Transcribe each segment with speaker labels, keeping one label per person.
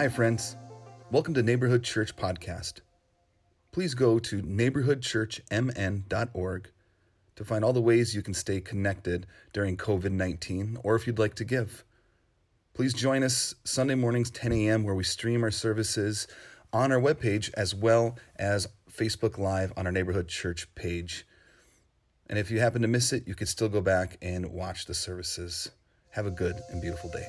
Speaker 1: Hi, friends. Welcome to Neighborhood Church Podcast. Please go to neighborhoodchurchmn.org to find all the ways you can stay connected during COVID-19, or if you'd like to give. Please join us Sunday mornings, 10 a.m., where we stream our services on our webpage as well as Facebook Live on our Neighborhood Church page. And if you happen to miss it, you can still go back and watch the services. Have a good and beautiful day.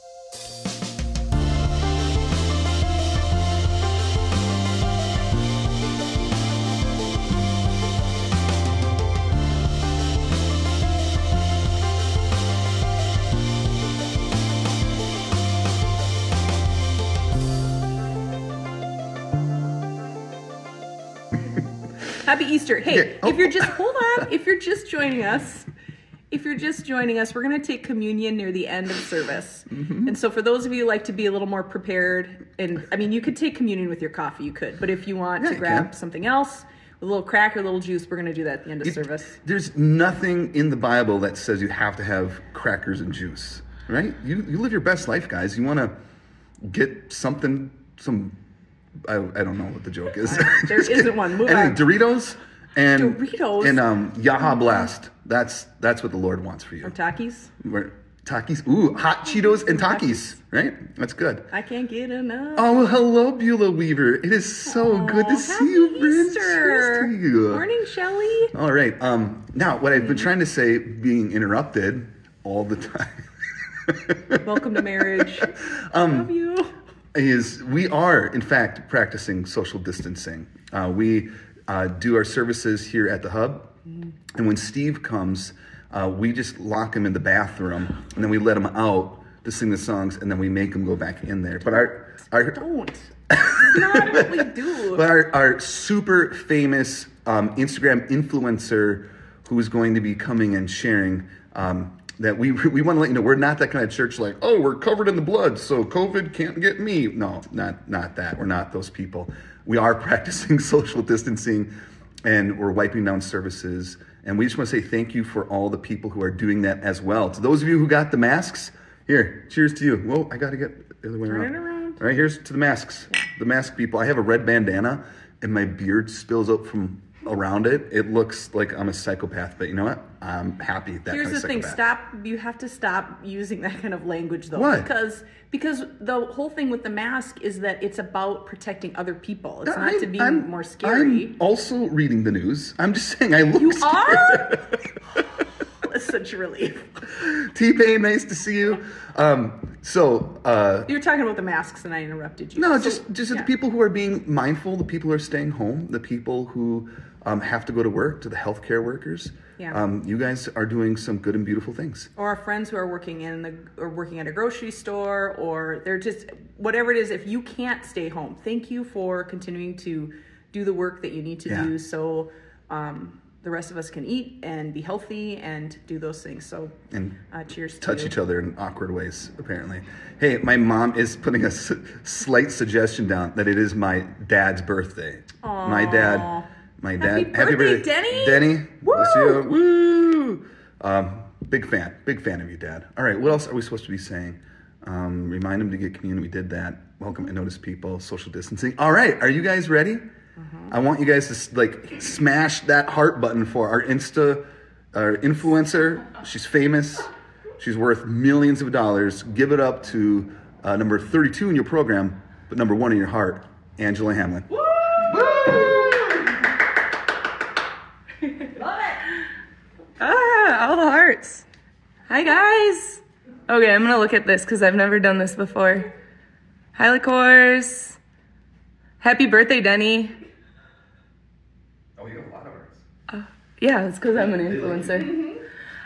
Speaker 2: Happy Easter. Hey, if you're just, hold on. If you're just joining us, we're going to take communion near the end of service. Mm-hmm. And so for those of you who like to be a little more prepared, and I mean, you could take communion with your coffee, you could. But if you want to grab something else, a little cracker, a little juice, we're going to do that at the end of service.
Speaker 1: There's nothing in the Bible that says you have to have crackers and juice, right? You live your best life, guys. You want to get something, I don't know what the joke is.
Speaker 2: There isn't one. Move on.
Speaker 1: Doritos and Yaha Blast. That's what the Lord wants for you.
Speaker 2: Or Takis.
Speaker 1: Takis. Ooh, hot Cheetos and Takis. Right? That's good.
Speaker 2: I can't get enough.
Speaker 1: Oh, hello, Beulah Weaver. It is so good to see you, friends.
Speaker 2: Easter. Morning, Shelley.
Speaker 1: All right. Now, what I've been trying to say, being interrupted all the time.
Speaker 2: Welcome to marriage. Love you.
Speaker 1: We are, in fact, practicing social distancing. We do our services here at the Hub, and when Steve comes, we just lock him in the bathroom, and then we let him out to sing the songs, and then we make him go back in there. But
Speaker 2: don't. Not what we do.
Speaker 1: But our super famous Instagram influencer, who is going to be coming and sharing. That we want to let you know, we're not that kind of church like, oh, we're covered in the blood, so COVID can't get me. No, not that. We're not those people. We are practicing social distancing, and we're wiping down services. And we just want to say thank you for all the people who are doing that as well. To those of you who got the masks, here, cheers to you. Whoa, I got to get the other way around. All right, here's to the masks. The mask people. I have a red bandana, and my beard spills up from around it. It looks like I'm a psychopath, but you know what? I'm happy that
Speaker 2: Here's
Speaker 1: I'm a
Speaker 2: the thing.
Speaker 1: psychopath.
Speaker 2: You have to stop using that kind of language, though.
Speaker 1: What?
Speaker 2: Because the whole thing with the mask is that it's about protecting other people. It's not to be more scary.
Speaker 1: I'm also reading the news. I'm just saying I look
Speaker 2: You
Speaker 1: scared.
Speaker 2: are? That's such a relief.
Speaker 1: T-Pain, nice to see you.
Speaker 2: You were talking about the masks and I interrupted you.
Speaker 1: No, just the people who are being mindful, the people who are staying home, the people who have to go to work, to the healthcare workers.
Speaker 2: Yeah.
Speaker 1: You guys are doing some good and beautiful things.
Speaker 2: Or our friends who are working working at a grocery store, or they're just whatever it is. If you can't stay home, thank you for continuing to do the work that you need to do, so the rest of us can eat and be healthy and do those things. So, cheers.
Speaker 1: Touch each other in awkward ways, apparently. Hey, my mom is putting a slight suggestion down that it is my dad's birthday.
Speaker 2: Aww.
Speaker 1: My dad.
Speaker 2: Happy birthday, Denny.
Speaker 1: Denny.
Speaker 2: Woo!
Speaker 1: Bless you. Woo! Big fan of you, Dad. All right, what else are we supposed to be saying? Remind him to get communion. We did that. Welcome and notice people. Social distancing. All right, are you guys ready? I want you guys to smash that heart button for our influencer. She's famous. She's worth millions of dollars. Give it up to number 32 in your program, but number 1 in your heart, Angela Hamlin.
Speaker 2: Woo! Love it.
Speaker 3: All the hearts. Hi, guys. Okay, I'm going to look at this because I've never done this before. Hi, Liqueurs. Happy birthday, Denny.
Speaker 1: Oh, you have a lot of hearts.
Speaker 3: Yeah, it's because I'm an influencer.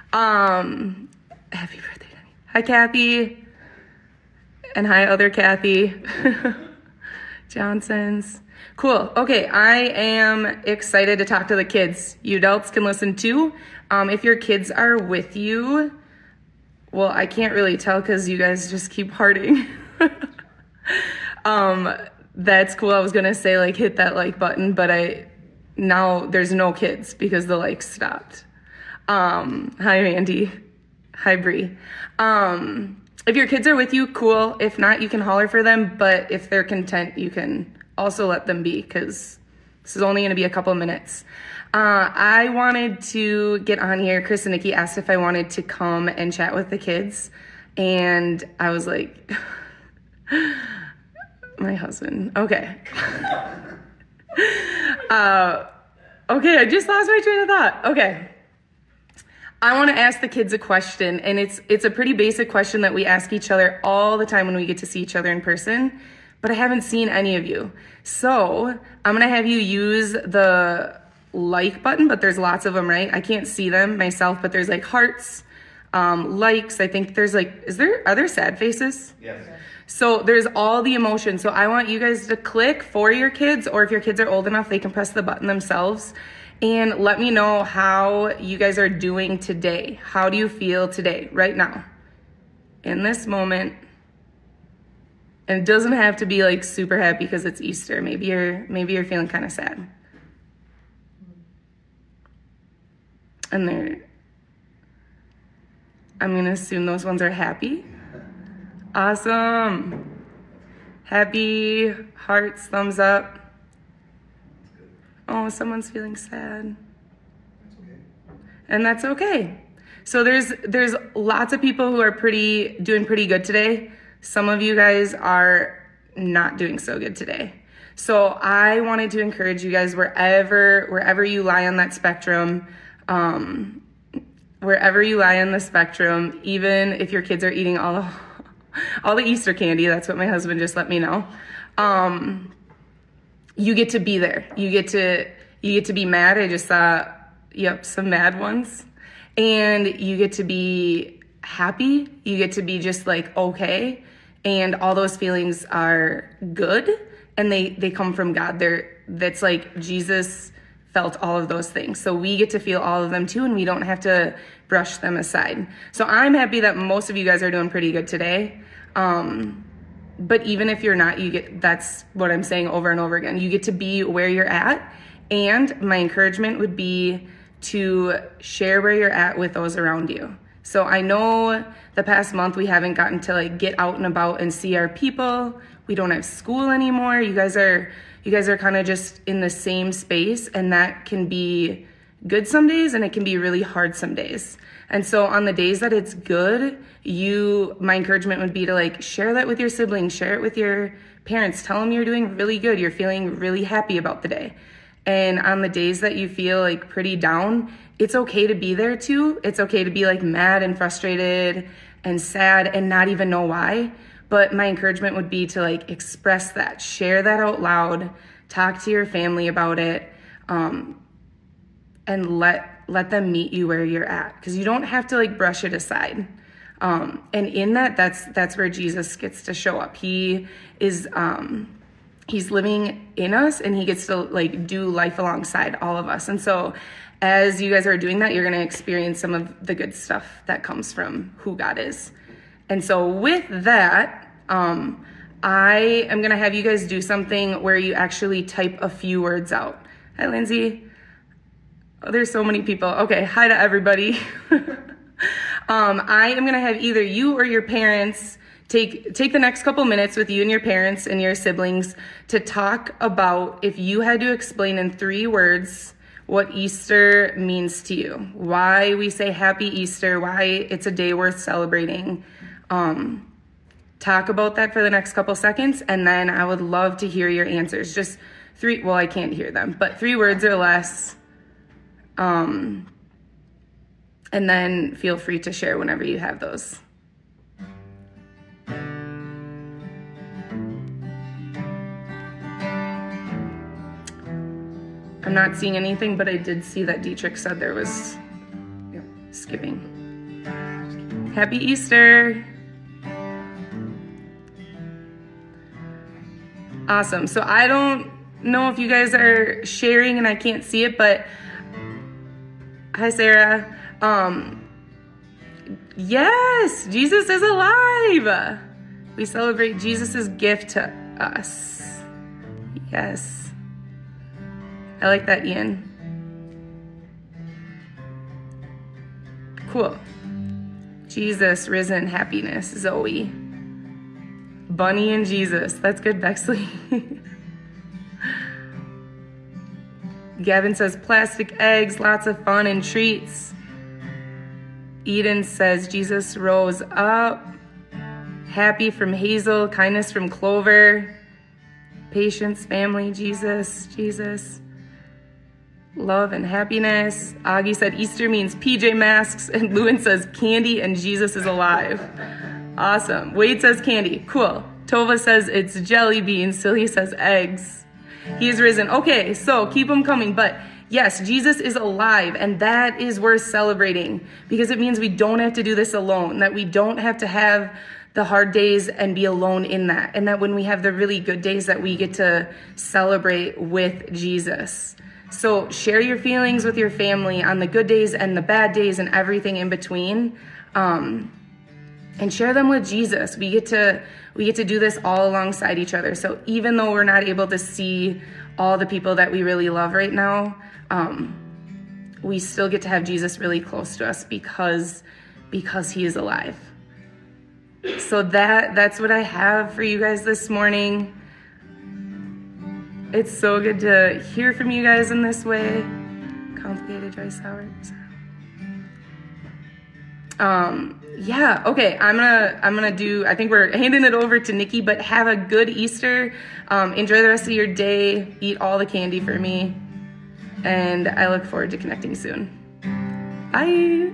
Speaker 3: Happy birthday, Denny. Hi, Kathy. And hi, other Kathy. Johnson's. Cool. Okay, I am excited to talk to the kids. You adults can listen too. If your kids are with you, well, I can't really tell because you guys just keep hearting. That's cool. I was going to say, hit that like button, but now there's no kids because the likes stopped. Hi, Mandy. Hi, Bree. If your kids are with you, cool. If not, you can holler for them. But if they're content, you can also let them be, because this is only going to be a couple minutes. I wanted to get on here. Chris and Nikki asked if I wanted to come and chat with the kids. And I was like, my husband. Okay. Okay, I just lost my train of thought. Okay. I want to ask the kids a question, and it's a pretty basic question that we ask each other all the time when we get to see each other in person, but I haven't seen any of you. So I'm going to have you use the like button, but there's lots of them, right? I can't see them myself, but there's like hearts, likes. I think there's like, are there sad faces?
Speaker 1: Yes.
Speaker 3: So there's all the emotions. So I want you guys to click for your kids, or if your kids are old enough, they can press the button themselves. And let me know how you guys are doing today. How do you feel today, right now, in this moment? And it doesn't have to be like super happy because it's Easter. Maybe you're feeling kind of sad. And I'm gonna assume those ones are happy. Awesome. Happy, hearts, thumbs up. Oh, someone's feeling sad. And that's okay. So there's lots of people who are doing pretty good today. Some of you guys are not doing so good today. So I wanted to encourage you guys wherever you lie on that spectrum, wherever you lie on the spectrum, even if your kids are eating all the Easter candy, that's what my husband just let me know. You get to be there. You get to be mad. I just saw, some mad ones. And you get to be happy. You get to be just like, okay. And all those feelings are good. And they come from God. That's like Jesus felt all of those things. So we get to feel all of them too. And we don't have to brush them aside. So I'm happy that most of you guys are doing pretty good today. But even if you're not, that's what I'm saying over and over again. You get to be where you're at. And my encouragement would be to share where you're at with those around you. So I know the past month we haven't gotten to like get out and about and see our people. We don't have school anymore. You guys are kind of just in the same space, and that can be good some days and it can be really hard some days. And so on the days that it's good, my encouragement would be to like share that with your siblings, share it with your parents, tell them you're doing really good, you're feeling really happy about the day. And on the days that you feel like pretty down, it's okay to be there too. It's okay to be like mad and frustrated and sad and not even know why. But my encouragement would be to like express that, share that out loud, talk to your family about it, and let them meet you where you're at, because you don't have to like brush it aside. And in that's where Jesus gets to show up. He is he's living in us, and he gets to like do life alongside all of us. And so as you guys are doing that, you're going to experience some of the good stuff that comes from who God is. And so with that, I am going to have you guys do something where you actually type a few words out. Hi, Lindsay. Oh, there's so many people. Okay, hi to everybody. I am going to have either you or your parents take the next couple minutes with you and your parents and your siblings to talk about, if you had to explain in 3 words what Easter means to you, why we say Happy Easter, why it's a day worth celebrating. Talk about that for the next couple seconds, and then I would love to hear your answers. Just 3, well, I can't hear them, but 3 words or less. And then feel free to share whenever you have those. I'm not seeing anything, but I did see that Dietrich said there was skipping. Happy Easter. Awesome. So I don't know if you guys are sharing and I can't see it, but hi, Sarah. Yes, Jesus is alive. We celebrate Jesus's gift to us. Yes. I like that, Ian. Cool. Jesus, risen, happiness, Zoe. Bunny and Jesus. That's good, Bexley. Gavin says plastic eggs, lots of fun and treats. Eden says Jesus rose up. Happy from Hazel, kindness from Clover. Patience, family, Jesus, Jesus. Love and happiness. Augie said Easter means PJ Masks, and Lewin says candy and Jesus is alive. Awesome. Wade says candy. Cool. Tova says it's jelly beans. Silly says eggs. He is risen. Okay, so keep them coming. But yes, Jesus is alive, and that is worth celebrating because it means we don't have to do this alone, that we don't have to have the hard days and be alone in that, and that when we have the really good days that we get to celebrate with Jesus. So share your feelings with your family on the good days and the bad days and everything in between, and share them with Jesus. We get to do this all alongside each other. So even though we're not able to see all the people that we really love right now, we still get to have Jesus really close to us because he is alive. So that's what I have for you guys this morning. It's so good to hear from you guys in this way. Complicated, dry, sour. Yeah, okay, I think we're handing it over to Nikki, but have a good Easter. Enjoy the rest of your day. Eat all the candy for me. And I look forward to connecting soon. Bye.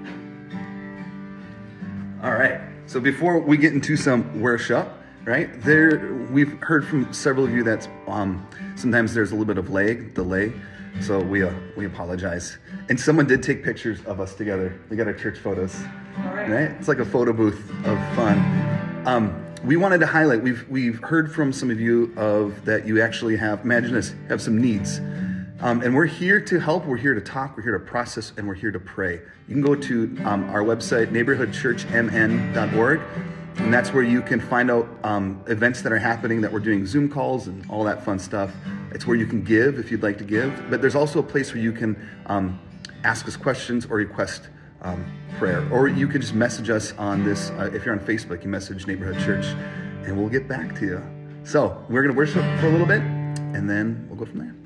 Speaker 1: All right. So before we get into some worship, right, we've heard from several of you that sometimes there's a little bit of delay. So we apologize. And someone did take pictures of us together. We got our church photos. All right. It's like a photo booth of fun. We wanted to highlight, we've heard from some of you that you actually have some needs. And we're here to help, we're here to talk, we're here to process, and we're here to pray. You can go to our website, neighborhoodchurchmn.org, and that's where you can find out events that are happening, that we're doing Zoom calls and all that fun stuff. It's where you can give if you'd like to give, but there's also a place where you can ask us questions or request prayer, or you can just message us on this. If you're on Facebook, you message Neighborhood Church, and we'll get back to you. So we're going to worship for a little bit, and then we'll go from there.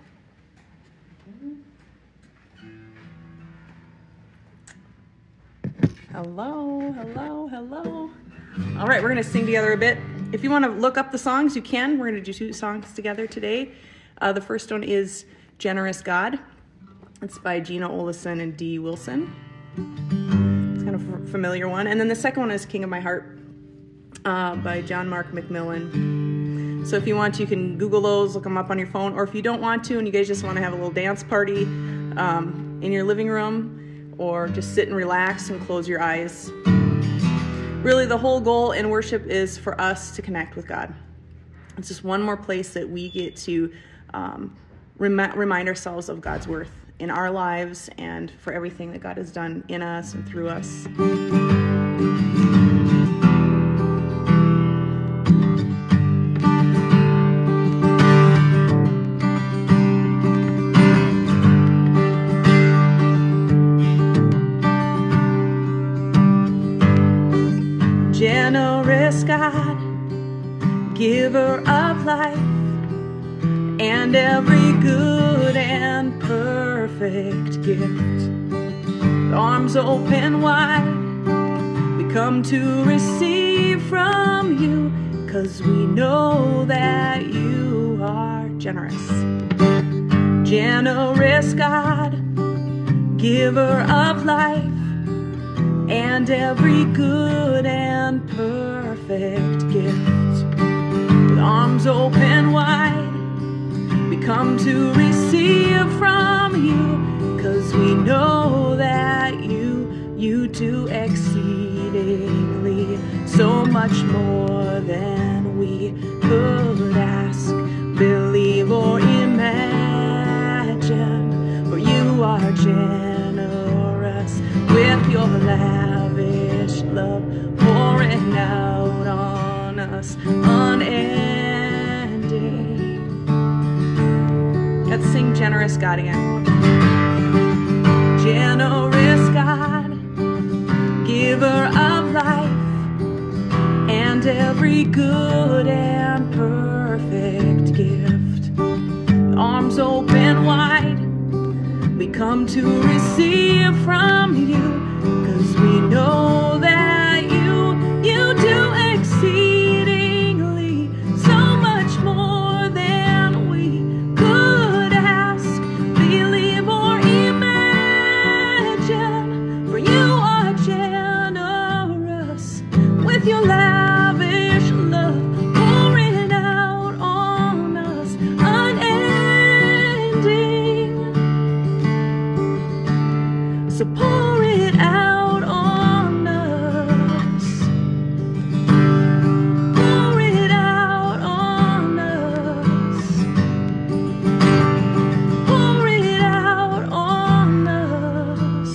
Speaker 2: Hello, hello, hello. All right, we're going to sing together a bit. If you want to look up the songs, you can. We're going to do 2 songs together today. The first one is Generous God. It's by Gina Olison and Dee Wilson. It's kind of a familiar one. And then the second one is King of My Heart by John Mark McMillan. So if you want to, you can Google those, look them up on your phone. Or if you don't want to and you guys just want to have a little dance party in your living room, or just sit and relax and close your eyes. Really, the whole goal in worship is for us to connect with God. It's just one more place that we get to remind ourselves of God's worth in our lives and for everything that God has done in us and through us. Generous God, giver of life, and every good and perfect gift. Arms open wide, we come to receive from you, 'cause we know that you are generous. Generous God, giver of life, and every good and perfect gift. With arms open wide, we come to receive from you, 'cause we know that you do exceedingly, so much more than we could ask, believe, or imagine. For you are generous with your lavish love, pouring out on us unending. Let's sing Generous God again. Generous God, giver of come to receive from you, 'cause we know that you do exceedingly so much more than we could ask, believe, or imagine. For you are generous with your lavish love, pouring out on us unending. So pour it out on us. Pour it out on us. Pour it out on us.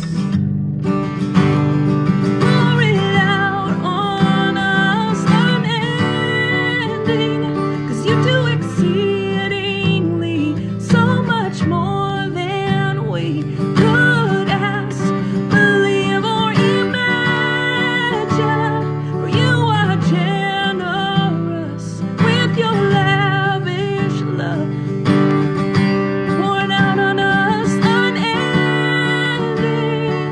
Speaker 2: Pour it out on us unending. 'Cause you do exceedingly so much more than we could ask, believe, or imagine. For you are generous with your lavish love, pouring out on us unending.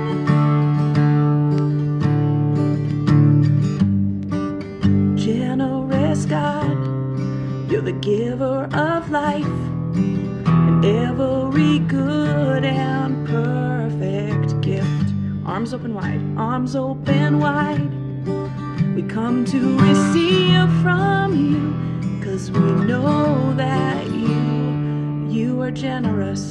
Speaker 2: Generous God, you're the giver of life and every good and perfect gift. Arms open wide, arms open wide. We come to receive from you, 'cause we know that you are generous.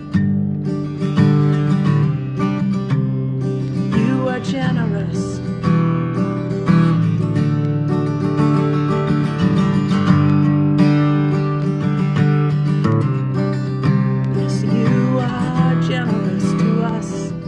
Speaker 2: You are generous. Yes, you are generous to us.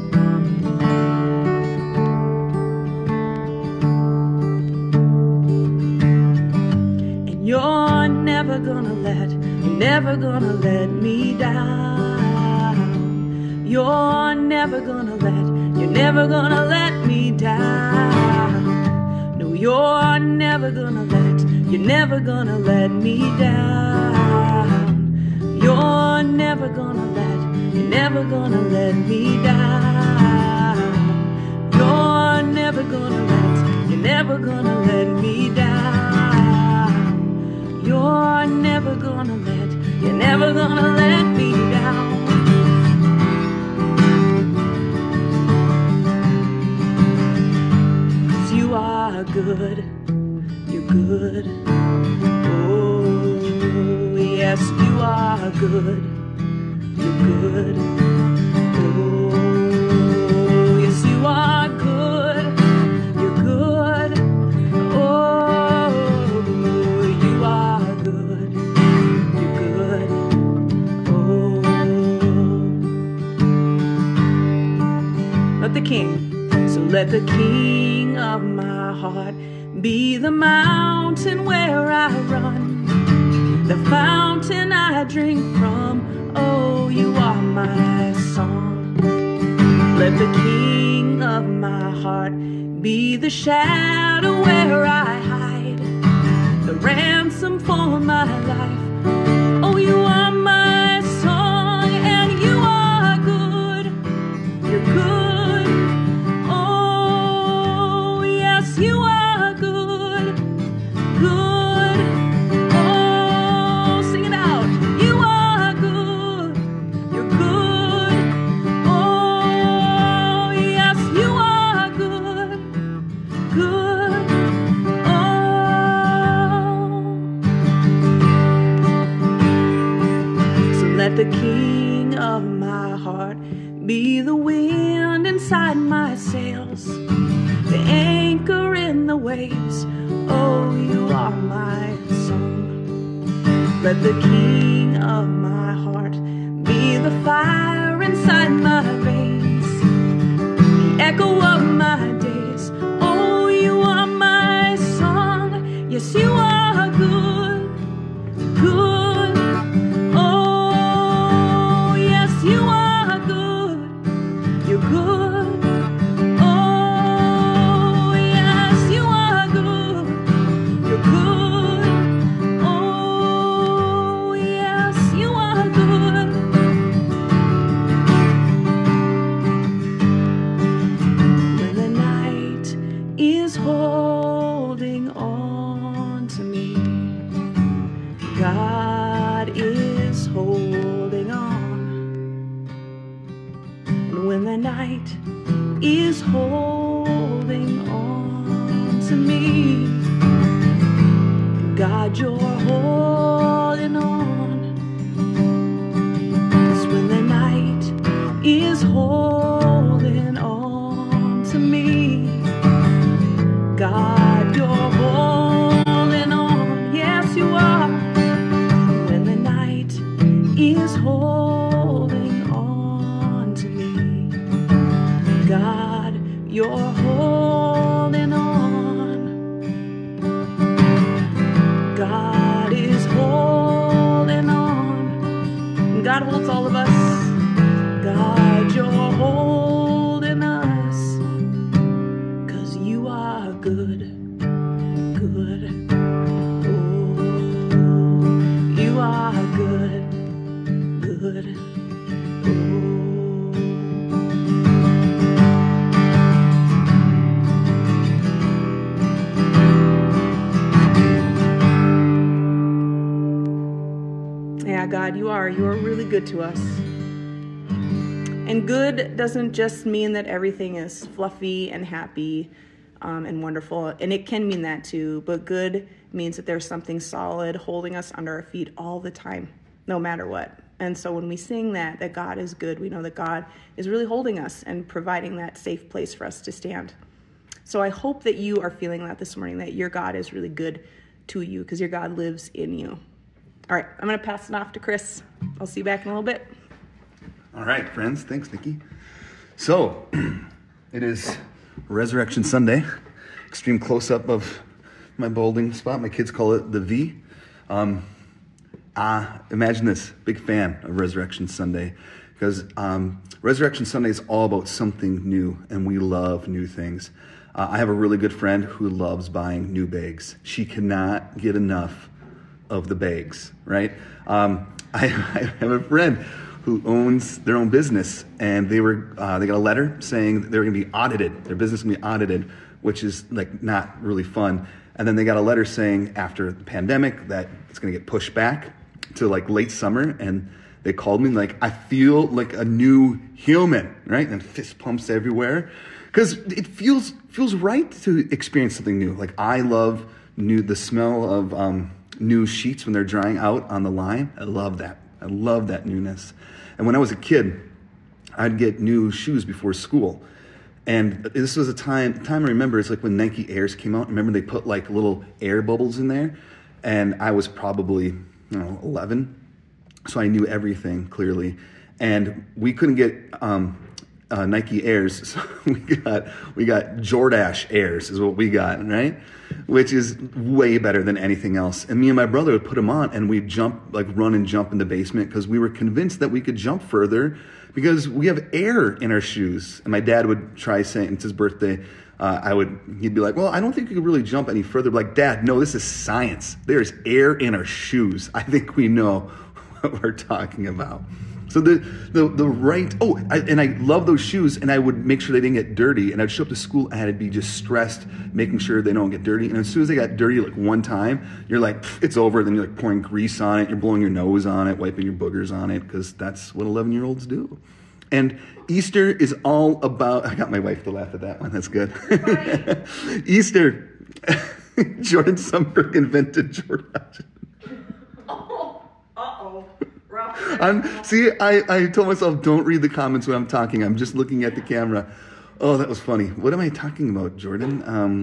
Speaker 2: And you're never gonna let me down. You're never gonna let me down. No, you're never gonna let me down. You're never gonna let me down. You're never gonna let me down. You're never gonna let me down. 'Cause you are good, you're good. Oh, yes, you are good, you're good. Oh, yes, you are good, you're good. Oh, you are good, you're good. Oh, let the King, so let the King of my heart be the mountain where I run, the fountain I drink from. Oh, you are my song. Let the King of my heart be the shadow where I hide, the ransom for my life. Oh, you are my song, and you are good. You're good. Oh, yes, you are good. Good. Oh, sing it out. You are good. You're good. Oh, yes, you are good. Good. Oh. So let the King of my heart be the wind inside my sails, the anchor in the waves. Oh, you are my song. Let the King of my heart be the fire inside my veins, the echo of my days. Oh, you are my song. Yes, you are good, good. Oh, yes, you are good. You're good. Oh, yes, you are good. You're good. Oh, yes, you are good. the night is holding on to me. God, you're holding on. 'Cause when the night is holding on to me, God, you're holding on. Yes, you are. When the night is holding on to me, God, you're holding on. God is holding on. And God holds all of us. God, you're holding us. 'Cause you are good, good. Oh, you are good, good. Yeah, God, you are really good to us. And good doesn't just mean that everything is fluffy and happy and wonderful. And it can mean that too. But good means that there's something solid holding us under our feet all the time, no matter what. And so when we sing that God is good, we know that God is really holding us and providing that safe place for us to stand. So I hope that you are feeling that this morning, that your God is really good to you because your God lives in you. All right, I'm going to pass it off to Chris. I'll see you back in a little bit.
Speaker 1: All right, friends. Thanks, Nikki. So, it is Resurrection Sunday. Extreme close-up of my bowling spot. My kids call it the V. Imagine this. Big fan of Resurrection Sunday. Because Resurrection Sunday is all about something new, and we love new things. I have a really good friend who loves buying new bags. She cannot get enough of the bags, right? I have a friend who owns their own business, and they got a letter saying they're going to be audited. Their business is going to be audited, which is like not really fun. And then they got a letter saying after the pandemic that it's going to get pushed back to like late summer. And they called me like, I feel like a new human, right? And fist pumps everywhere because it feels right to experience something new. Like I love the smell of new sheets when they're drying out on the line. I love that. I love that newness. And when I was a kid, I'd get new shoes before school. And this was a time I remember, it's like when Nike Airs came out. Remember they put like little air bubbles in there? And I was probably, 11. So I knew everything clearly. And we couldn't get Nike Airs, so we got Jordache Airs is what we got, right? Which is way better than anything else. And me and my brother would put them on, and we'd run and jump in the basement because we were convinced that we could jump further because we have air in our shoes. And my dad would try saying, it's his birthday, he'd be like, well, I don't think you could really jump any further. Like, Dad, no, this is science. There's air in our shoes. I think we know what we're talking about. So I love those shoes, and I would make sure they didn't get dirty, and I'd show up to school and I'd be just stressed, making sure they don't get dirty. And as soon as they got dirty like one time, you're like, it's over. Then you're like pouring grease on it, you're blowing your nose on it, wiping your boogers on it, because that's what 11-year-olds do. And Easter is all about, I got my wife to laugh at that one, that's good. Easter, Jordan Sumberg invented Jordache. I told myself, don't read the comments when I'm talking. I'm just looking at the camera. Oh, that was funny. What am I talking about, Jordan?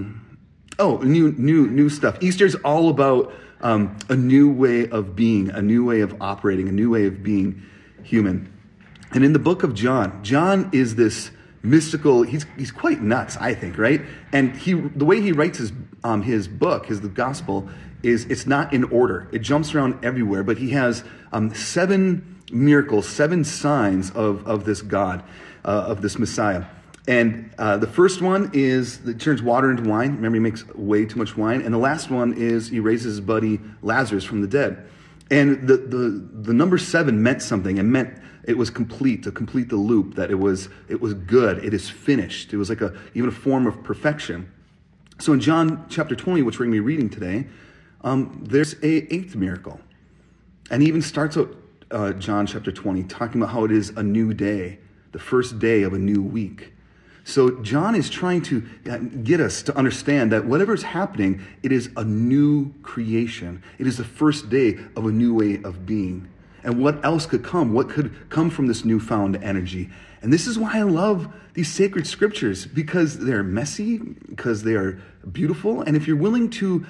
Speaker 1: New stuff. Easter's all about a new way of being, a new way of operating, a new way of being human. And in the book of John is this mystical. He's quite nuts, I think, right? And the way he writes his book, the gospel, is it's not in order. It jumps around everywhere, but he has 7 miracles, 7 signs of this God, of this Messiah. And the first one is that he turns water into wine. Remember, he makes way too much wine. And the last one is he raises his buddy Lazarus from the dead. And the number 7 meant something. It meant it was complete, to complete the loop, that it was good, it is finished. It was like even a form of perfection. So in John chapter 20, which we're going to be reading today, there's a 8th miracle. And he even starts out John chapter 20 talking about how it is a new day, the first day of a new week. So John is trying to get us to understand that whatever is happening, it is a new creation. It is the first day of a new way of being. And what else could come? What could come from this newfound energy? And this is why I love these sacred scriptures, because they're messy, because they are beautiful. And if you're willing to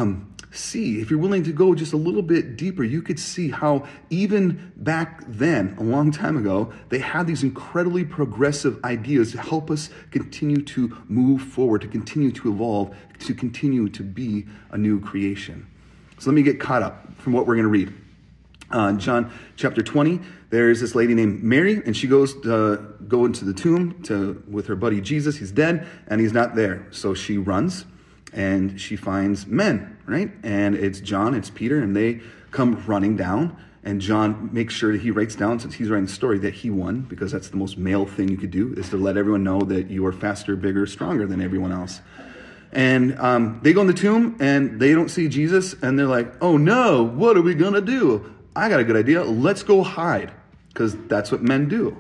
Speaker 1: if you're willing to go just a little bit deeper, you could see how even back then, a long time ago, they had these incredibly progressive ideas to help us continue to move forward, to continue to evolve, to continue to be a new creation. So let me get caught up from what we're going to read. John chapter 20, there's this lady named Mary, and she goes to go into the tomb with her buddy Jesus. He's dead, and he's not there. So she runs, and she finds men, right? And it's John, it's Peter, and they come running down. And John makes sure that he writes down, since he's writing the story, that he won, because that's the most male thing you could do, is to let everyone know that you are faster, bigger, stronger than everyone else. And they go in the tomb, and they don't see Jesus, and they're like, oh no, what are we going to do? I got a good idea. Let's go hide, because that's what men do.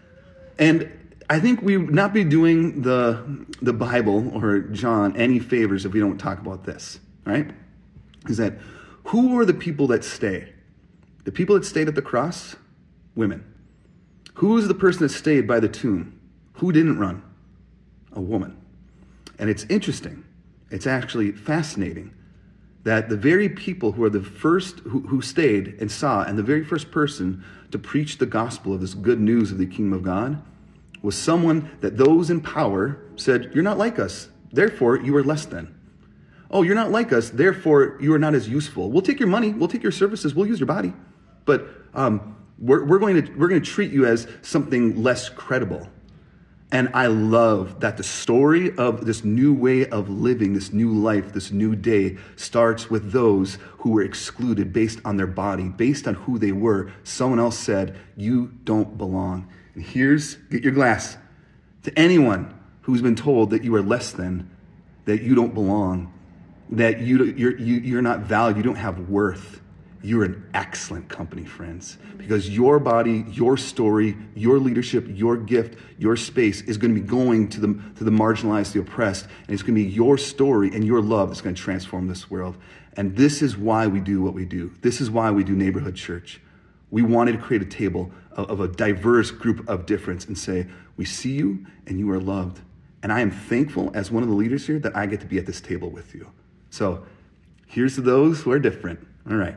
Speaker 1: And I think we would not be doing the Bible or John any favors if we don't talk about this, right? Is that who are the people that stay? The people that stayed at the cross? Women. Who is the person that stayed by the tomb? Who didn't run? A woman. And it's interesting. It's actually fascinating that the very people who are the first, who stayed and saw, and the very first person to preach the gospel of this good news of the kingdom of God was someone that those in power said, you're not like us, therefore you are less than. Oh, you're not like us, therefore you are not as useful. We'll take your money, we'll take your services, we'll use your body, but we're going to treat you as something less credible. And I love that the story of this new way of living, this new life, this new day starts with those who were excluded based on their body, based on who they were. Someone else said, you don't belong. And get your glass. To anyone who's been told that you are less than, that you don't belong, that you're not valued, you don't have worth, you're in excellent company, friends. Because your body, your story, your leadership, your gift, your space is going to be going to the marginalized, the oppressed, and it's going to be your story and your love that's going to transform this world. And this is why we do what we do. This is why we do Neighborhood Church. We wanted to create a table of a diverse group of difference and say, we see you and you are loved. And I am thankful as one of the leaders here that I get to be at this table with you. So here's to those who are different. All right,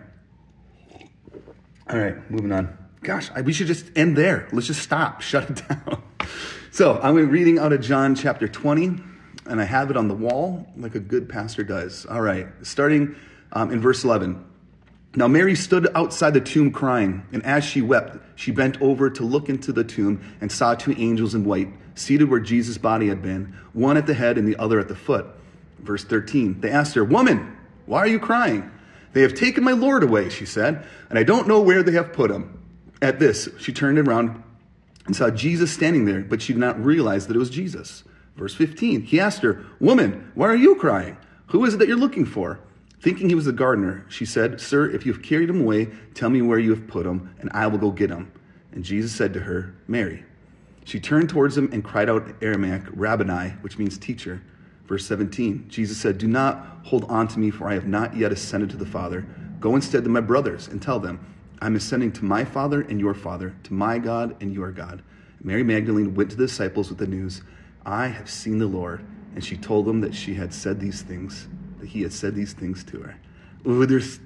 Speaker 1: moving on. Gosh, we should just end there. Let's just stop, shut it down. So I'm reading out of John chapter 20, and I have it on the wall like a good pastor does. All right, starting in verse 11. Now Mary stood outside the tomb crying, and as she wept, she bent over to look into the tomb and saw two angels in white, seated where Jesus' body had been, one at the head and the other at the foot. Verse 13, they asked her, woman, why are you crying? They have taken my Lord away, she said, and I don't know where they have put him. At this, she turned around and saw Jesus standing there, but she did not realize that it was Jesus. Verse 15, he asked her, woman, why are you crying? Who is it that you're looking for? Thinking he was the gardener, she said, sir, if you have carried him away, tell me where you have put him, and I will go get him. And Jesus said to her, Mary. She turned towards him and cried out in Aramaic, Rabboni, which means teacher. Verse 17, Jesus said, do not hold on to me, for I have not yet ascended to the Father. Go instead to my brothers and tell them, I'm ascending to my Father and your Father, to my God and your God. Mary Magdalene went to the disciples with the news, I have seen the Lord. And she told them that he had said these things to her. Ooh,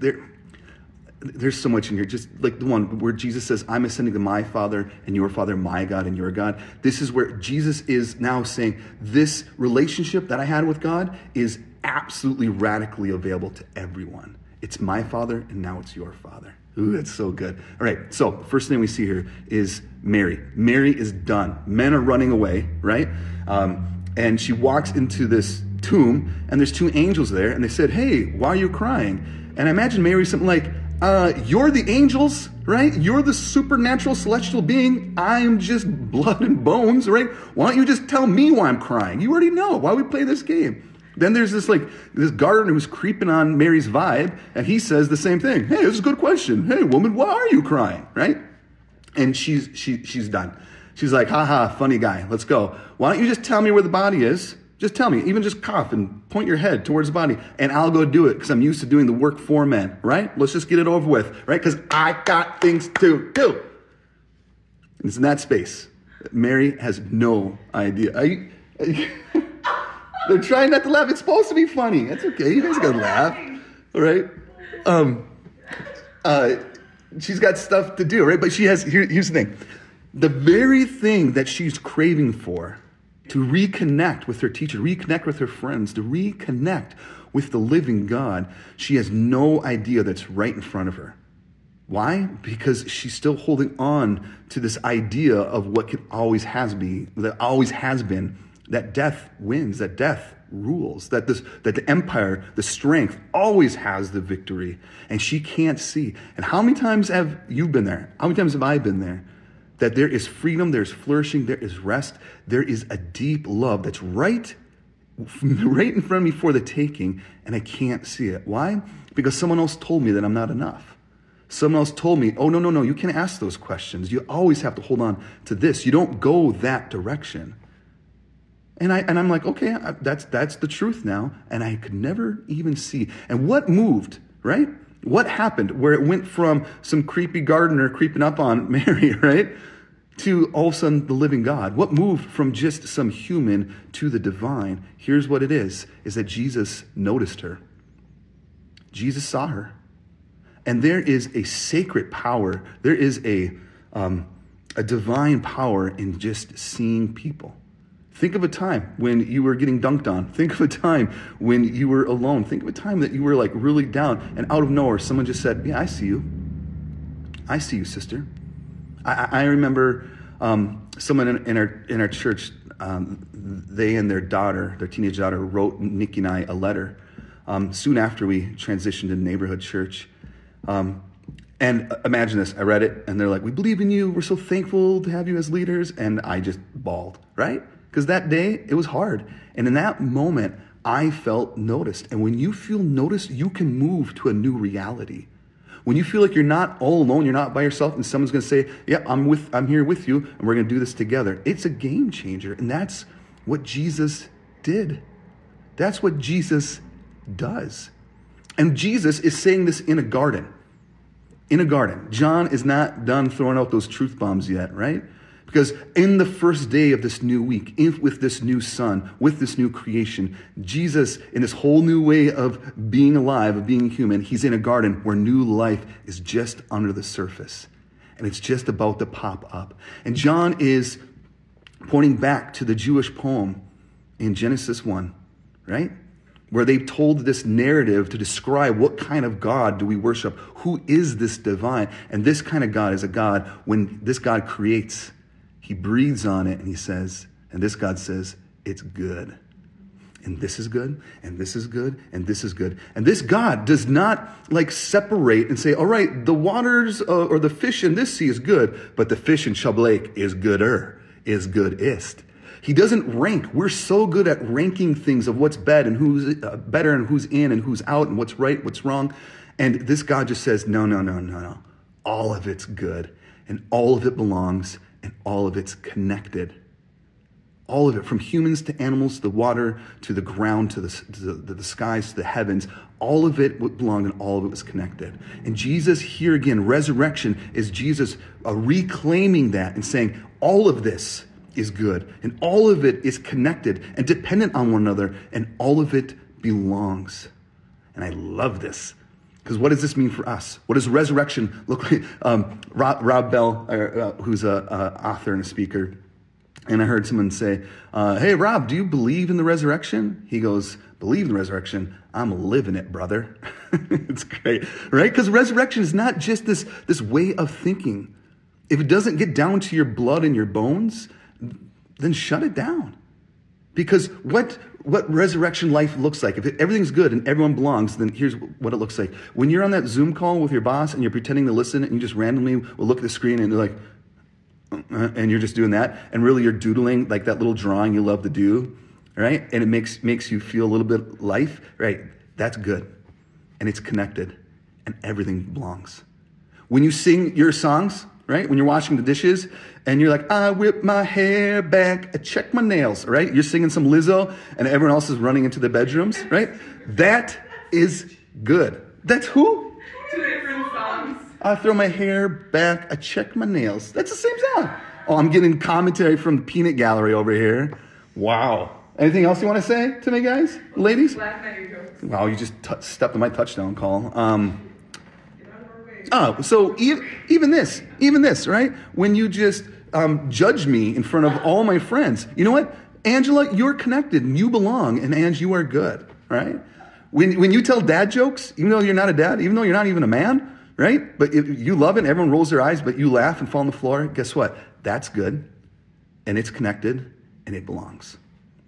Speaker 1: there's so much in here. Just like the one where Jesus says, I'm ascending to my Father and your Father, my God and your God. This is where Jesus is now saying, this relationship that I had with God is absolutely radically available to everyone. It's my Father and now it's your Father. Ooh, that's so good. All right, so the first thing we see here is Mary. Mary is done. Men are running away, right? And she walks into this tomb, and there's two angels there, and they said, hey, why are you crying? And I imagine Mary something like, you're the angels, right? You're the supernatural celestial being. I'm just blood and bones, right? Why don't you just tell me why I'm crying? You already know. Why we play this game? Then there's this gardener who's creeping on Mary's vibe, and he says the same thing. Hey, this is a good question. Hey, woman, why are you crying, right? And she's done. She's like, haha, funny guy. Let's go. Why don't you just tell me where the body is? Just tell me. Even just cough and point your head towards the body, and I'll go do it because I'm used to doing the work for men, right? Let's just get it over with, right? Because I got things to do. And it's in that space. Mary has no idea. They're trying not to laugh. It's supposed to be funny. That's okay. You guys gotta laugh. All right? She's got stuff to do, right? But here's the thing. The very thing that she's craving for, to reconnect with her teacher, reconnect with her friends, to reconnect with the living God, she has no idea that's right in front of her. Why? Because she's still holding on to this idea of what always has been, that death wins, that death rules, that the empire, the strength, always has the victory, and she can't see. And how many times have you been there? How many times have I been there? That there is freedom, there's flourishing, there is rest, there is a deep love that's right in front of me for the taking, and I can't see it. Why? Because someone else told me that I'm not enough. Someone else told me, oh, no, you can't ask those questions. You always have to hold on to this. You don't go that direction. And I'm like, okay, that's the truth now, and I could never even see. And what moved, right? What happened where it went from some creepy gardener creeping up on Mary, right, to all of a sudden the living God? What moved from just some human to the divine? Here's what it is that Jesus noticed her. Jesus saw her. And there is a sacred power. There is a divine power in just seeing people. Think of a time when you were getting dunked on. Think of a time when you were alone. Think of a time that you were like really down, and out of nowhere, someone just said, yeah, I see you. I see you, sister. I remember someone in our church, they and their teenage daughter, wrote Nikki and I a letter soon after we transitioned to neighborhood church. And imagine this, I read it, and they're like, we believe in you. We're so thankful to have you as leaders. And I just bawled, right? Because that day, it was hard. And in that moment, I felt noticed. And when you feel noticed, you can move to a new reality. When you feel like you're not all alone, you're not by yourself, and someone's going to say, yeah, I'm here with you, and we're going to do this together. It's a game changer. And that's what Jesus did. That's what Jesus does. And Jesus is saying this in a garden. In a garden. John is not done throwing out those truth bombs yet, right? Because in the first day of this new week, with this new son, with this new creation, Jesus, in this whole new way of being alive, of being human, he's in a garden where new life is just under the surface. And it's just about to pop up. And John is pointing back to the Jewish poem in Genesis 1, right? Where they told this narrative to describe what kind of God do we worship? Who is this divine? And this kind of God is a God, when this God creates, he breathes on it and he says, and this God says, it's good. And this is good, and this is good, and this is good. And this God does not like separate and say, all right, the waters or the fish in this sea is good, but the fish in Chubb Lake is gooder, is goodest. He doesn't rank. We're so good at ranking things of what's bad and who's better and who's in and who's out and what's right, what's wrong. And this God just says, no. All of it's good, and all of it belongs, and all of it's connected. All of it, from humans to animals to the water to the ground to the skies to the heavens, all of it belonged and all of it was connected. And Jesus here again, resurrection is Jesus reclaiming that and saying all of this is good and all of it is connected and dependent on one another and all of it belongs. And I love this. Because what does this mean for us? What does resurrection look like? Rob Bell, who's an author and a speaker, and I heard someone say, hey, Rob, do you believe in the resurrection? He goes, believe in the resurrection? I'm living it, brother. It's great, right? Because resurrection is not just this way of thinking. If it doesn't get down to your blood and your bones, then shut it down. Because what resurrection life looks like, if everything's good and everyone belongs, then here's what it looks like. When you're on that Zoom call with your boss and you're pretending to listen and you just randomly will look at the screen and you're like, and you're just doing that, and really you're doodling like that little drawing you love to do, right? And it makes you feel a little bit life, right? That's good. And it's connected and everything belongs. When you sing your songs, right? When you're washing the dishes and you're like, I whip my hair back, I check my nails, right? You're singing some Lizzo and everyone else is running into their bedrooms, right? That is good. That's who?
Speaker 3: Two different songs.
Speaker 1: I throw my hair back, I check my nails. That's the same song. Oh, I'm getting commentary from the peanut gallery over here. Wow. Anything else you want to say to me, guys? Ladies?
Speaker 3: Laugh at your jokes.
Speaker 1: Wow, you just stepped on my touchdown call. So even this, right? When you just judge me in front of all my friends, you know what? Angela, you're connected and you belong, and Ange, you are good, right? When you tell dad jokes, even though you're not a dad, even though you're not even a man, right? But you love it, and everyone rolls their eyes, but you laugh and fall on the floor, guess what? That's good, and it's connected, and it belongs.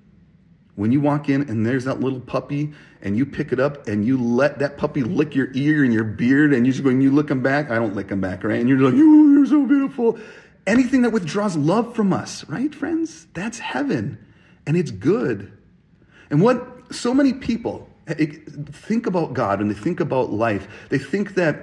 Speaker 1: When you walk in and there's that little puppy and you pick it up and you let that puppy lick your ear and your beard and you lick him back. I don't lick him back, right? And you're like, "Ooh, you're so beautiful." Anything that withdraws love from us, right, friends? That's heaven, and it's good. And what so many people think about God and they think about life, they think that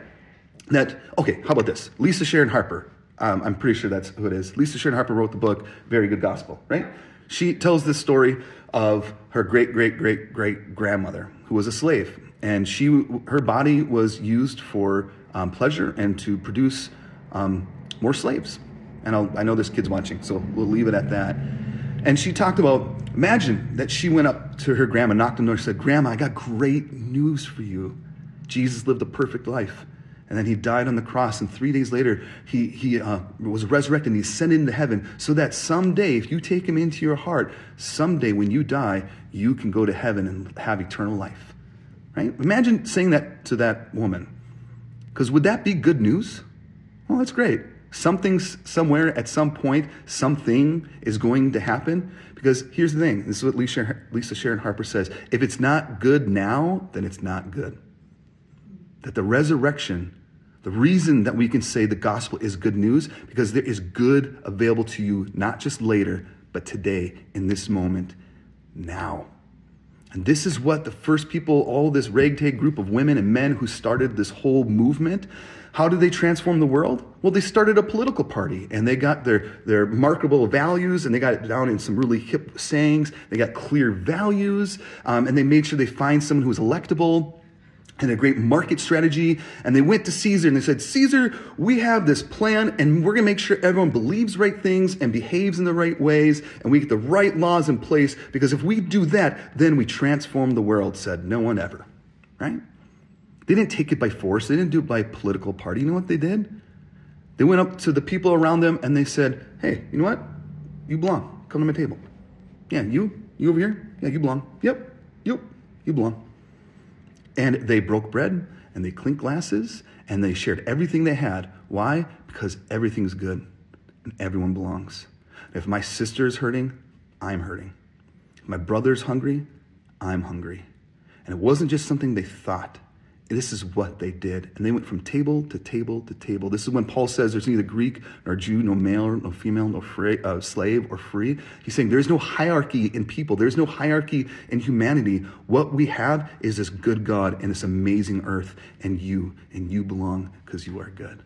Speaker 1: okay, how about this? Lisa Sharon Harper. I'm pretty sure that's who it is. Lisa Sharon Harper wrote the book, Very Good Gospel, right? She tells this story of her great-great-great-great-grandmother who was a slave. And her body was used for pleasure and to produce more slaves. And I know there's kids watching, so we'll leave it at that. And she talked about, imagine that she went up to her grandma, knocked on the door, and said, "Grandma, I got great news for you. Jesus lived a perfect life. And then he died on the cross, and 3 days later, he was resurrected, and he ascended into heaven, so that someday, if you take him into your heart, someday when you die, you can go to heaven and have eternal life." Right? Imagine saying that to that woman. Because would that be good news? Well, that's great. Something's somewhere at some point, something is going to happen. Because here's the thing. This is what Lisa Sharon Harper says. If it's not good now, then it's not good. That the resurrection, the reason that we can say the gospel is good news, because there is good available to you, not just later, but today, in this moment, now. And this is what the first people, all this ragtag group of women and men who started this whole movement, how did they transform the world? Well, they started a political party, and they got their marketable values, and they got it down in some really hip sayings. They got clear values, and they made sure they find someone who was electable, and a great market strategy. And they went to Caesar and they said, "Caesar, we have this plan, and we're going to make sure everyone believes right things and behaves in the right ways, and we get the right laws in place, because if we do that, then we transform the world," said no one ever, right? They didn't take it by force. They didn't do it by political party. You know what they did? They went up to the people around them and they said, "Hey, you know what? You belong. Come to my table. Yeah, you over here? Yeah, you belong. Yep, you belong." And they broke bread, and they clinked glasses, and they shared everything they had. Why? Because everything's good, and everyone belongs. If my sister's hurting, I'm hurting. If my brother's hungry, I'm hungry. And it wasn't just something they thought. This is what they did. And they went from table to table to table. This is when Paul says there's neither Greek nor Jew, no male, no female, no slave or free. He's saying there's no hierarchy in people. There's no hierarchy in humanity. What we have is this good God and this amazing earth, and you belong because you are good.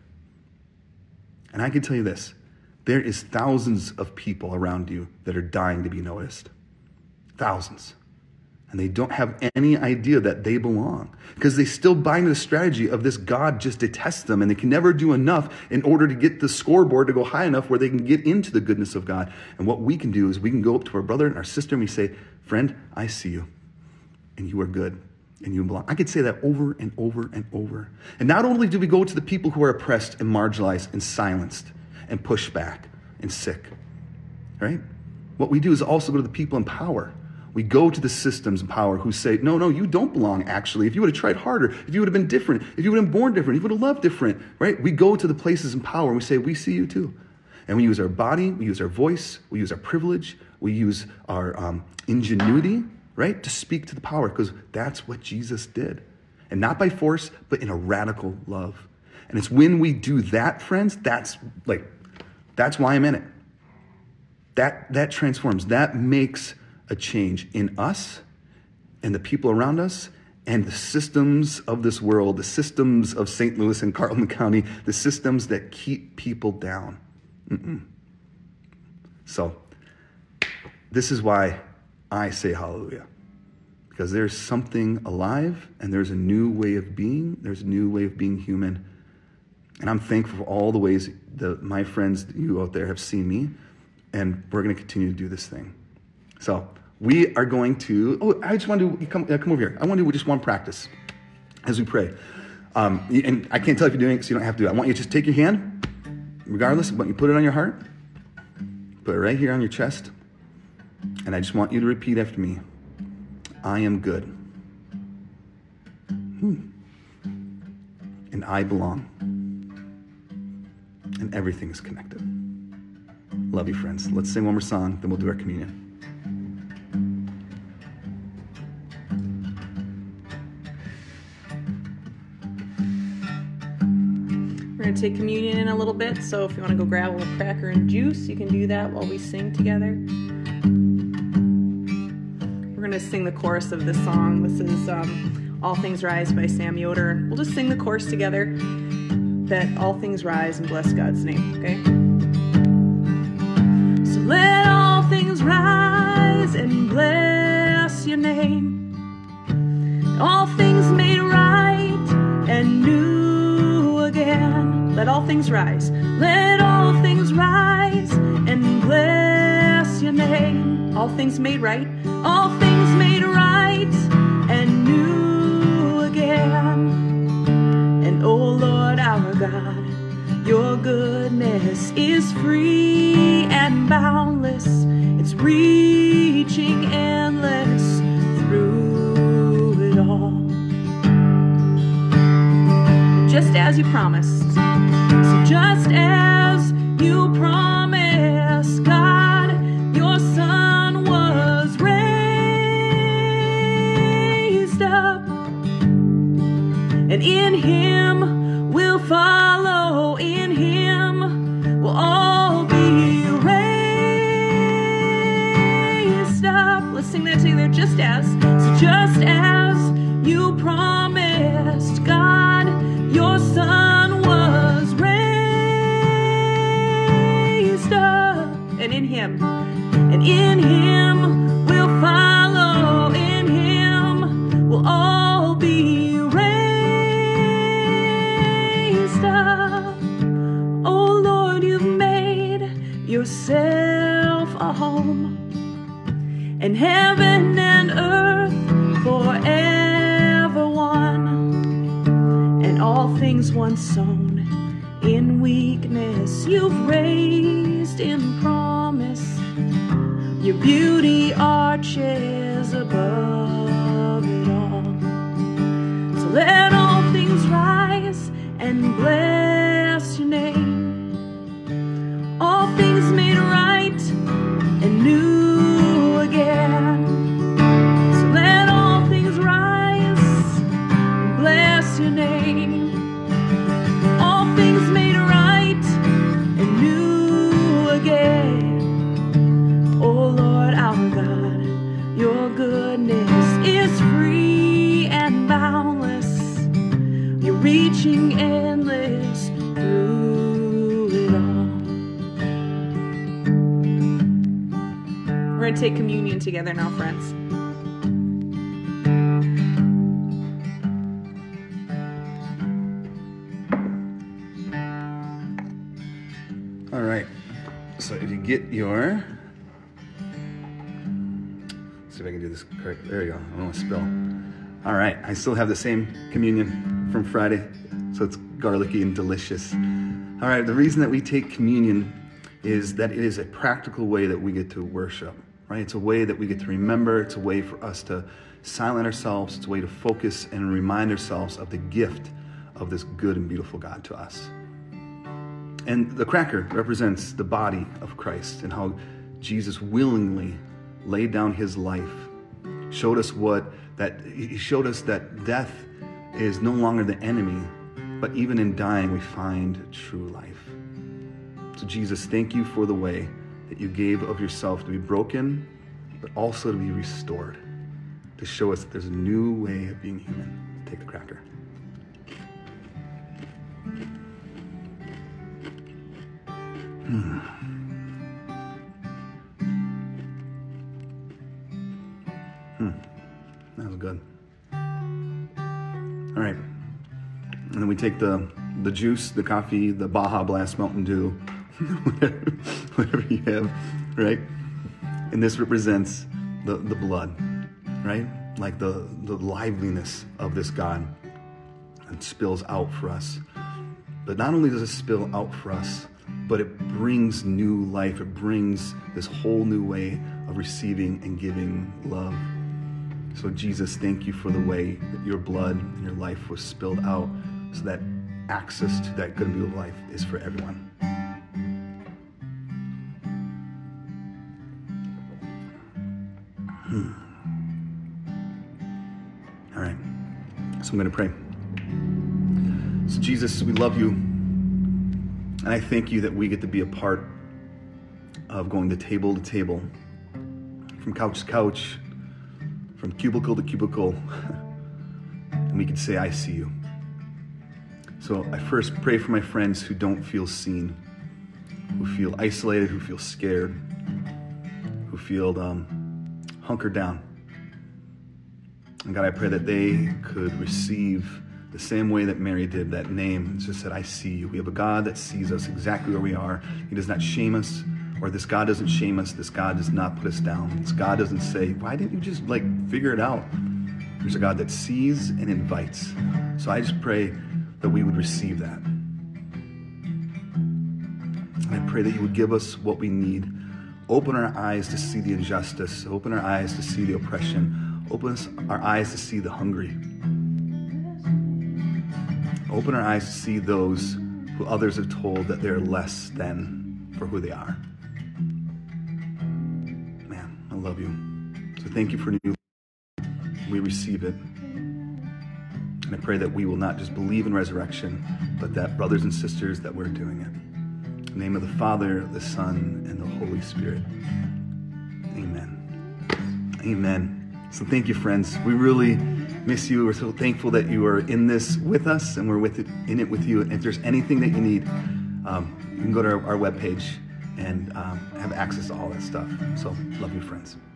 Speaker 1: And I can tell you this, there is thousands of people around you that are dying to be noticed. Thousands. And they don't have any idea that they belong, because they still buy into the strategy of this God just detests them, and they can never do enough in order to get the scoreboard to go high enough where they can get into the goodness of God. And what we can do is we can go up to our brother and our sister and we say, "Friend, I see you, and you are good, and you belong." I could say that over and over and over. And not only do we go to the people who are oppressed and marginalized and silenced and pushed back and sick, right? What we do is also go to the people in power. We go to the systems in power who say, no, you don't belong, actually. If you would have tried harder, if you would have been different, if you would have been born different, if you would have loved different, right? We go to the places in power and we say, "We see you too." And we use our body, we use our voice, we use our privilege, we use our ingenuity, right? To speak to the power, because that's what Jesus did. And not by force, but in a radical love. And it's when we do that, friends, that's why I'm in it. That transforms, that makes a change in us and the people around us and the systems of this world, the systems of St. Louis and Carleton County, the systems that keep people down. So this is why I say hallelujah. Because there's something alive, and there's a new way of being. There's a new way of being human. And I'm thankful for all the ways that my friends, you out there, have seen me. And we're going to continue to do this thing. So we are going to, I just want to come over here. I want to do just one practice as we pray. And I can't tell if you're doing it, so you don't have to do it. I want you to just take your hand, regardless, but you put it on your heart. Put it right here on your chest. And I just want you to repeat after me. I am good. And I belong. And everything is connected. Love you, friends. Let's sing one more song, then we'll do our communion.
Speaker 2: We're going to take communion in a little bit, so if you want to go grab a little cracker and juice, you can do that while we sing together. We're going to sing the chorus of this song. This is All Things Rise by Sam Yoder. We'll just sing the chorus together, that all things rise and bless God's name, okay? So let all things rise and bless your name. All things made right and new again. Let all things rise. Let all things rise and bless your name. All things made right. All things made right and new again. And oh Lord our God, your goodness is free and boundless. It's reaching endless through it all. Just as you promised. So just as you promised, God, your Son was raised up, and in him we'll follow, in him we'll all be raised up. Let's sing that together. Just as, so just as you promised, God, your Son was raised up, and in him we'll follow, in him we'll all be raised up. Oh Lord, you've made yourself a home, and heaven and earth forever one, and all things once sown in weakness you've raised in promise. Your beauty arches above it all. So let all things rise and bless your name. All things made right and new again. So let all things rise and bless your name. All things made right and new again. Oh Lord our God, your goodness is free and boundless. You're reaching endless through it all. We're going to take communion together now, friends.
Speaker 1: All right. So if you get your, let's see if I can do this correct. There you go. I don't want to spill. All right. I still have the same communion from Friday, so it's garlicky and delicious. All right. The reason that we take communion is that it is a practical way that we get to worship, right? It's a way that we get to remember. It's a way for us to silence ourselves. It's a way to focus and remind ourselves of the gift of this good and beautiful God to us. And the cracker represents the body of Christ and how Jesus willingly laid down his life, showed us he showed us that death is no longer the enemy, but even in dying we find true life. So Jesus, thank you for the way that you gave of yourself to be broken, but also to be restored, to show us that there's a new way of being human. Take the cracker. That was good. All right. And then we take the juice, the coffee, the Baja Blast Mountain Dew, whatever you have, right? And this represents the blood, right? Like the liveliness of this God and spills out for us. But not only does it spill out for us, but it brings new life. It brings this whole new way of receiving and giving love. So Jesus, thank you for the way that your blood and your life was spilled out so that access to that good and beautiful life is for everyone. All right, so I'm going to pray. So Jesus, we love you, and I thank you that we get to be a part of going to table, from couch to couch, from cubicle to cubicle, and we can say, I see you. So I first pray for my friends who don't feel seen, who feel isolated, who feel scared, who feel hunkered down. And God, I pray that they could receive the same way that Mary did, that name. It just said, I see you. We have a God that sees us exactly where we are. He does not shame us, or this God doesn't shame us. This God does not put us down. This God doesn't say, why didn't you just figure it out? There's a God that sees and invites. So I just pray that we would receive that. And I pray that you would give us what we need. Open our eyes to see the injustice. Open our eyes to see the oppression. Open our eyes to see the hungry. Open our eyes to see those who others have told that they're less than for who they are. Man, I love you. So thank you for new. We receive it. And I pray that we will not just believe in resurrection, but that brothers and sisters, that we're doing it. In the name of the Father, the Son, and the Holy Spirit. Amen. Amen. So thank you, friends. We really miss you. We're so thankful that you are in this with us, and we're in it with you. And if there's anything that you need, you can go to our webpage and have access to all that stuff. So love you, friends.